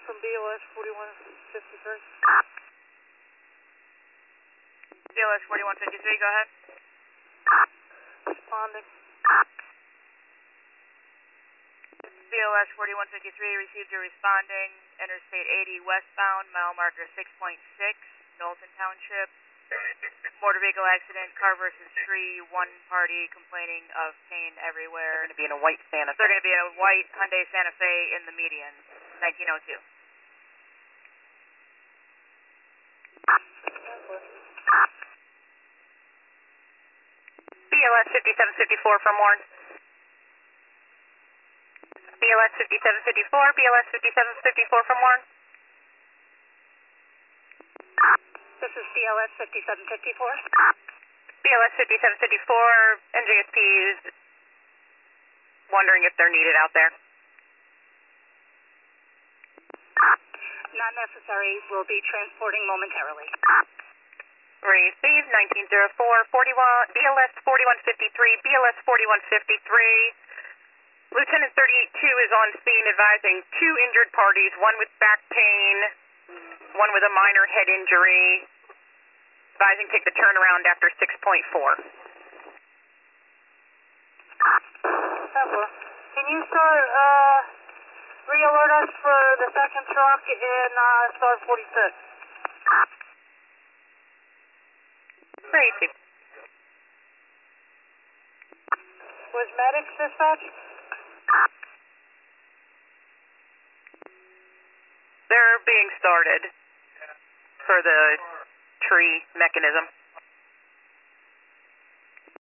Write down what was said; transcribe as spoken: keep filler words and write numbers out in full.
from B L S forty-one fifty-three. B L S forty-one fifty-three, go ahead. Responding. B L S forty-one fifty-three, received your responding, Interstate eighty westbound, mile marker six point six, Knowlton Township. Motor vehicle accident, car versus tree, one party complaining of pain everywhere. They're going to be in a white Santa Fe. They're going to be in a white Hyundai Santa Fe in the median, nineteen oh two. B L S fifty-seven fifty-four from Warren. B L S fifty-seven fifty-four, B L S fifty-seven fifty-four from Warren. This is B L S fifty-seven fifty-four. B L S fifty-seven fifty-four, N J S P is wondering if they're needed out there. Not necessary. We'll be transporting momentarily. Received, nineteen oh four, forty-one, B L S forty-one fifty-three, B L S forty-one fifty-three. Lieutenant thirty-eight two is on scene advising two injured parties, one with back pain, one with a minor head injury. Advising take the turnaround after six point four. Can you start, uh, re-alert us for the second truck in, uh, star forty-six? Great. Was medics dispatched? They're being started for the tree mechanism.